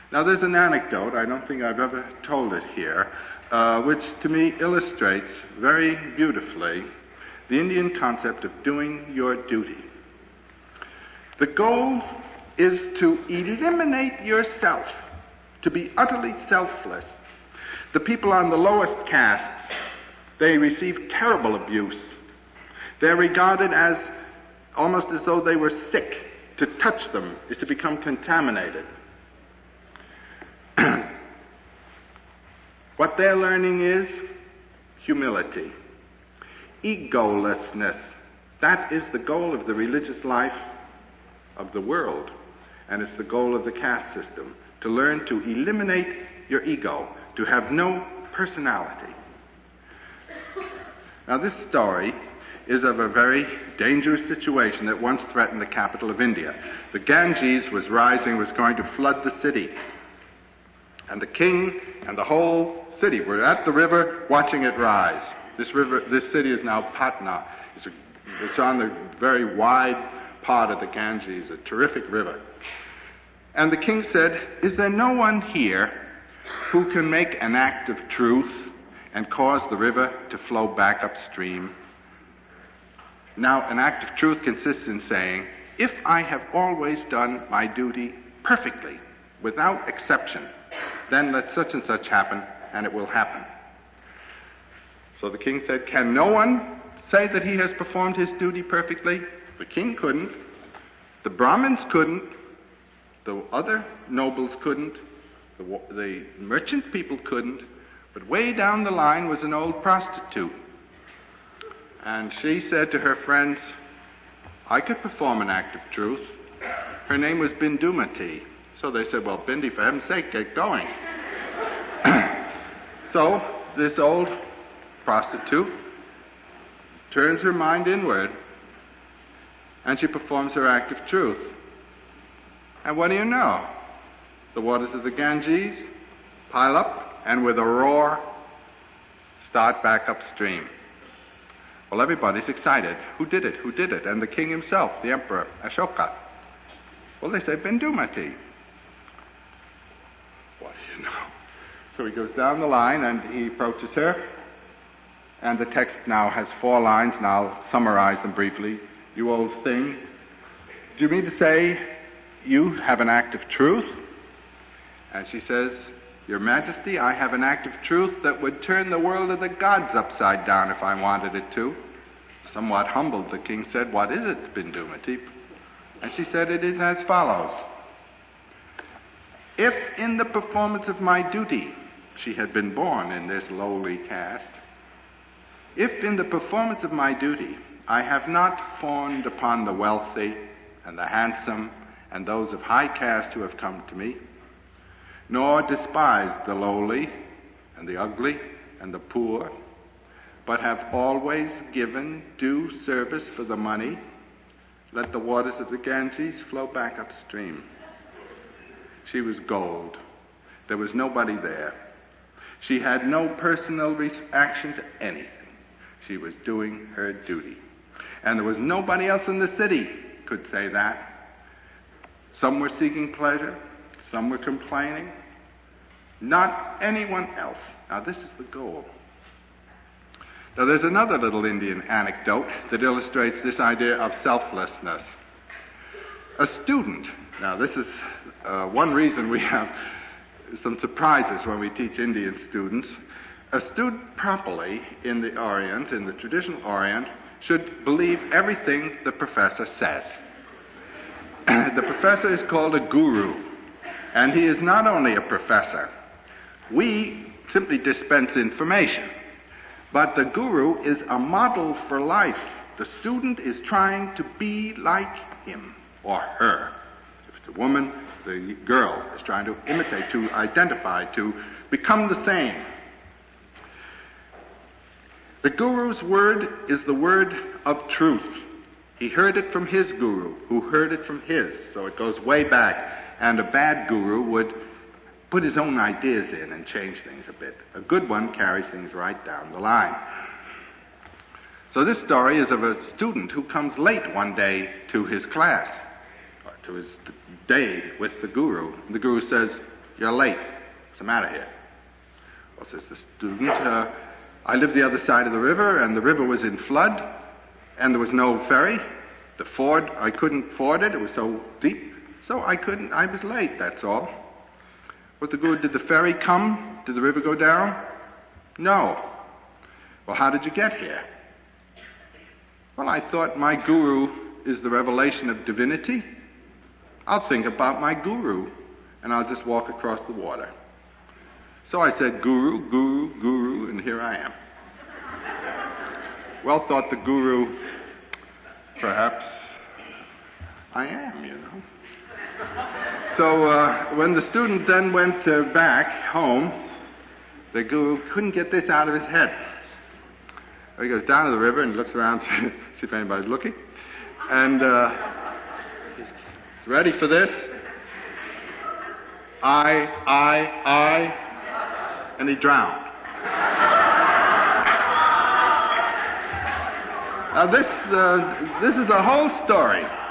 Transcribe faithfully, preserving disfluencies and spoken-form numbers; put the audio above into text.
Now, there's an anecdote, I don't think I've ever told it here, uh, which to me illustrates very beautifully the Indian concept of doing your duty. The goal is to eliminate yourself, to be utterly selfless. The people on the lowest castes, they receive terrible abuse. They're regarded as almost as though they were sick. To touch them is to become contaminated. What they're learning is humility, egolessness. That is the goal of the religious life of the world, and it's the goal of the caste system, to learn to eliminate your ego, to have no personality. Now, this story is of a very dangerous situation that once threatened the capital of India. The Ganges was rising, was going to flood the city. And the king and the whole city were at the river watching it rise. This river, this city is now Patna. It's, a, it's on the very wide part of the Ganges, a terrific river. And the king said, "Is there no one here who can make an act of truth and cause the river to flow back upstream?" Now, an act of truth consists in saying, if I have always done my duty perfectly, without exception, then let such and such happen, and it will happen. So the king said, can no one say that he has performed his duty perfectly? The king couldn't. The Brahmins couldn't. The other nobles couldn't. The, the merchant people couldn't. But way down the line was an old prostitute. And she said to her friends, I could perform an act of truth. Her name was Bindumati. So they said, well, Bindi, for heaven's sake, get going. So this old prostitute turns her mind inward, and she performs her act of truth. And what do you know? The waters of the Ganges pile up, and with a roar, start back upstream. Well, everybody's excited. Who did it? Who did it? And the king himself, the emperor, Ashoka. Well, they say, Bindumati. What do you know? So he goes down the line and he approaches her. And the text now has four lines, and I'll summarize them briefly. You old thing, do you mean to say you have an act of truth? And she says, Your Majesty, I have an act of truth that would turn the world of the gods upside down if I wanted it to. Somewhat humbled, the king said, What is it, Bindumati? And she said, It is as follows. If in the performance of my duty, she had been born in this lowly caste, if in the performance of my duty I have not fawned upon the wealthy and the handsome and those of high caste who have come to me, nor despised the lowly and the ugly and the poor, but have always given due service for the money, let the waters of the Ganges flow back upstream. She was gold. There was nobody there. She had no personal reaction to anything. She was doing her duty. And there was nobody else in the city could say that. Some were seeking pleasure. Some were complaining. Not anyone else. Now, this is the goal. Now, there's another little Indian anecdote that illustrates this idea of selflessness. A student, now this is uh, one reason we have some surprises when we teach Indian students. A student properly in the Orient, in the traditional Orient, should believe everything the professor says. The professor is called a guru, and he is not only a professor. We simply dispense information, but the guru is a model for life. The student is trying to be like him or her. If it's a woman, the girl is trying to imitate, to identify, to become the same. The guru's word is the word of truth. He heard it from his guru, who heard it from his, so it goes way back. And a bad guru would put his own ideas in and change things a bit. A good one carries things right down the line. So this story is of a student who comes late one day to his class, or to his day with the guru. The guru says, you're late. What's the matter here? Well, says the student, uh, I live the other side of the river, and the river was in flood, and there was no ferry. The ford, I couldn't ford it. It was so deep. So I couldn't, I was late, that's all. What the good, did the ferry come? Did the river go down? No. Well, how did you get here? Well, I thought my guru is the revelation of divinity. I'll think about my guru, and I'll just walk across the water. So I said, guru, guru, guru, and here I am. Well, thought the guru, perhaps I am, you know. So uh, when the student then went uh, back home, the guru couldn't get this out of his head. He goes down to the river and looks around to see if anybody's looking. And uh, he's ready for this. I, I, I, and he drowned. Now this, uh, this is the whole story.